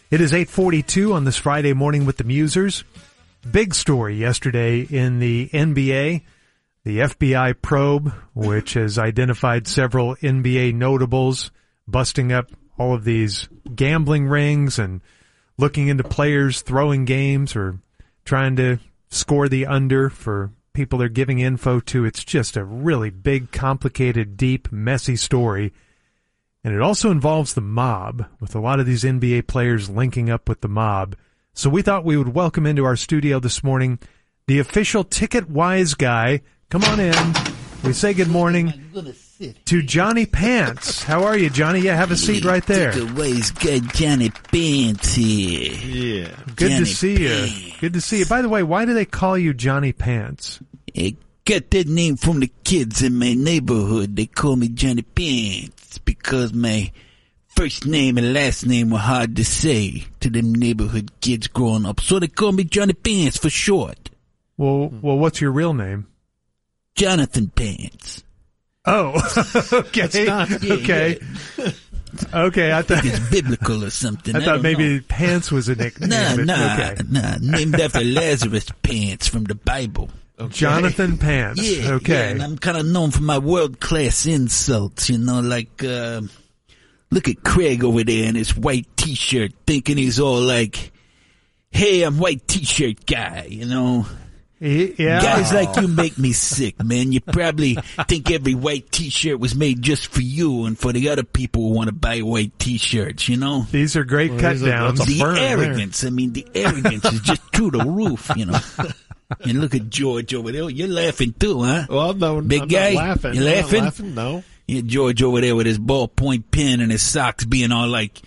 It is 8:42 on this Friday morning with the Musers. Big story yesterday in the NBA. The FBI probe, which has identified several NBA notables, busting up all of these gambling rings and looking into players throwing games or trying to score the under for people they're giving info to. It's just a really big, complicated, deep, messy story. And it also involves the mob, with a lot of these NBA players linking up with the mob. So we thought we would welcome into our studio this morning the official ticket-wise guy. Come on in. We say good morning to Johnny Pants. How are you, Johnny? Yeah, have a seat right there. Ticket-wise guy Johnny Pants here. Yeah. Good to see you. Good to see you. By the way, why do they call you Johnny Pants? I got that name from the kids in my neighborhood. They call me Johnny Pants because my first name and last name were hard to say to them neighborhood kids growing up. So they call me Johnny Pants for short. Well, what's your real name? Jonathan Pants. Oh, okay. Okay. Yeah. Okay, I thought it's biblical or something. I thought maybe Pants was a nickname. Nah. Named after Lazarus Pants from the Bible. Okay. Jonathan Pants. Yeah, okay. Yeah, and I'm kind of known for my world-class insults, like, look at Craig over there in his white T-shirt thinking he's all like, hey, I'm white T-shirt guy, Yeah. Guys like you make me sick, man. You probably think every white T-shirt was made just for you and for the other people who want to buy white T-shirts, These are great cut downs. The arrogance, the arrogance is just through the roof, And look at George over there. You're laughing too, huh? Well, no, Big I'm guy, not laughing. You laughing? I'm not laughing, no. Yeah, George over there with his ballpoint pen and his socks being all like,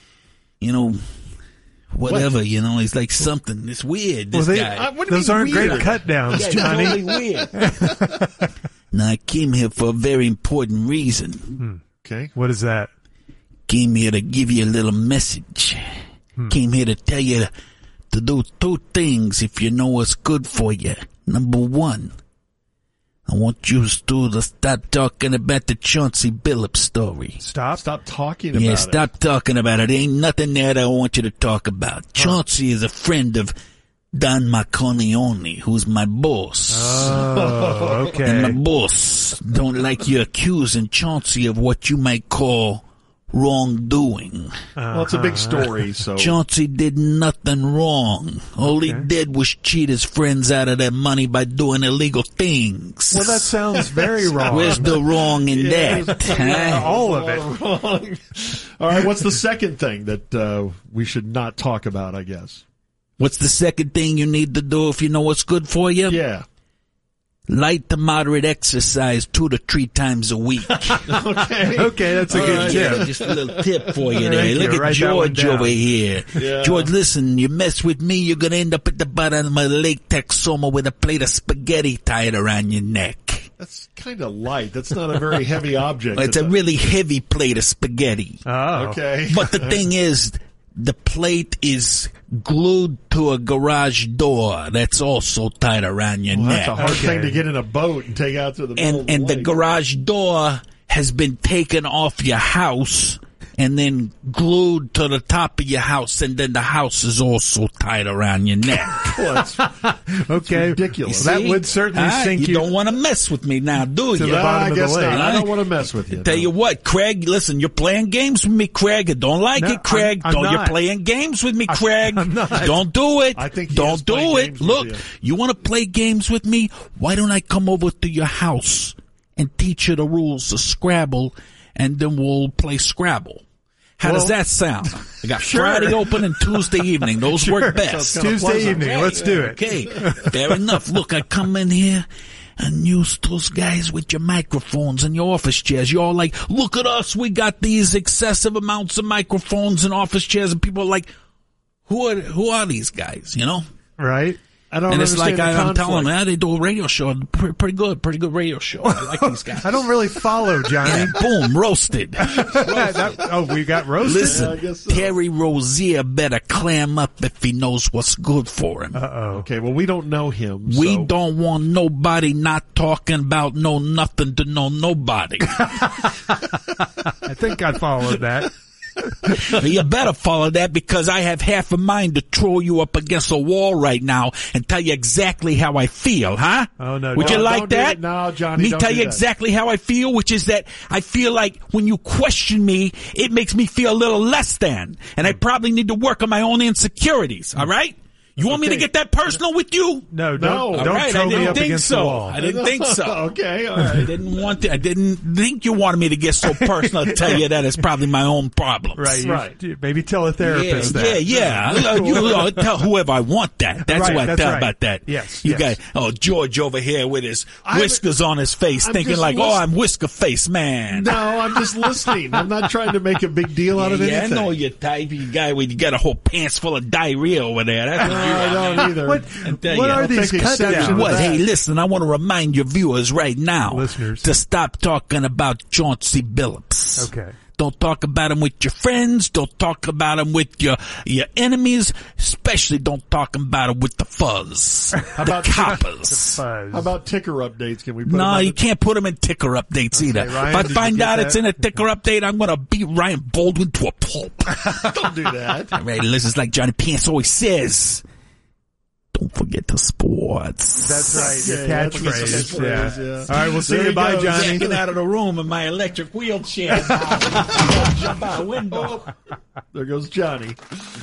whatever, he's like something. It's weird, this guy. Those aren't weird? Great cut downs, Johnny. Totally weird. Now, I came here for a very important reason. Okay. What is that? Came here to give you a little message. Came here to tell you to do two things if you know what's good for you. Number one, I want you to stop talking about the Chauncey Billups story. Stop talking about it. Yeah, stop talking about it. There ain't nothing there that I want you to talk about. Chauncey is a friend of Don Marconione, who's my boss. Oh, okay. And my boss don't like you accusing Chauncey of what you might call wrongdoing. Well, it's a big story, so. Chauncey did nothing wrong. All he did was cheat his friends out of their money by doing illegal things. Well, that sounds very wrong. Where's the wrong in that? Huh? All of it. All right, what's the second thing that we should not talk about, I guess? What's the second thing you need to do if you know what's good for you? Yeah. Light to moderate exercise 2 to 3 times a week. Okay, that's a good tip. Yeah, just a little tip for you there. Look at George over here. Yeah. George, listen, you mess with me, you're going to end up at the bottom of my Lake Texoma with a plate of spaghetti tied around your neck. That's kind of light. That's not a very heavy object. Well, it's a really heavy plate of spaghetti. Oh. Okay. But the thing is, the plate is glued to a garage door that's also tied around your neck. That's a hard thing to get in a boat and take out to the middle of the And the lake. garage door has been taken off your house and then glued to the top of your house, and then the house is also tied around your neck. Okay. Ridiculous. That would certainly sink you don't want to mess with me now, do you? the bottom I of the guess lake. not. I don't want to mess with you. Tell you what, Craig, listen, you're playing games with me, Craig. I don't like No, it, Craig. I'm You're not. playing games with me, Craig. I'm not. Don't do it. I think he is don't do playing it. games with Look, you. you want to play games with me? Why don't I come over to your house and teach you the rules of Scrabble, and then we'll play Scrabble? How does that sound? I got Friday open and Tuesday evening. Those work best. Tuesday evening. Let's do it. Okay, fair enough. Look, I come in here and use those guys with your microphones and your office chairs. You're all like, look at us. We got these excessive amounts of microphones and office chairs. And people are like, who are these guys, Right? I don't And it's like, understand the I'm telling conflict. them, they do a radio show. Pretty good radio show. I like these guys. I don't really follow, Johnny. Yeah, boom, roasted. We got roasted? Listen, I guess so. Terry Rozier better clam up if he knows what's good for him. Okay, well, we don't know him. We so. don't want nobody not talking about nothing to know nobody. I think I followed that. You better follow that because I have half a mind to throw you up against a wall right now and tell you exactly how I feel, huh? Oh, no. Would you like that? No, Johnny, Me don't tell do you that. exactly how I feel, which is that I feel like when you question me, it makes me feel a little less than. And I probably need to work on my own insecurities, all right? You want me to get that personal with you? No, No. don't All right, throw I me didn't up think against so. the wall. I didn't think so. Okay, all I right. didn't think you wanted me to get so personal to tell you that it's probably my own problems. Right. Right. Maybe tell a therapist that. Yeah. You tell whoever I want that. That's Right, who I that's tell right. about that. Yes, You yes. got, George over here with his whiskers on his face I'm thinking just like, listening. I'm whisker face man. No, I'm just listening. I'm not trying to make a big deal out of I anything. know you're type. You guy with you got a whole pants full of diarrhea over there. That's No, what you I are. don't either. What are I'll these take cut exception downs? to What? that. Hey, listen, I want to remind your viewers right now Listeners. to stop talking about Chauncey Billups. Okay. Don't talk about him with your friends. Don't talk about him with your enemies. Especially don't talk about him with the fuzz. The about coppers. Fuzz. How about ticker updates? Can we put them No, on you the- can't put them in ticker updates either. Ryan, if I did you find get out that? it's in a ticker update, I'm going to beat Ryan Baldwin to a pulp. Don't do that. All right, listen, it's like Johnny Pants always says. Don't forget the sports. That's right. Your Yeah, that's catchphrase. the Yeah. catchphrase, yeah. All right. We'll see There you. he Bye, goes. Johnny. Get out of the room in my electric wheelchair. Jump out a window. There goes Johnny.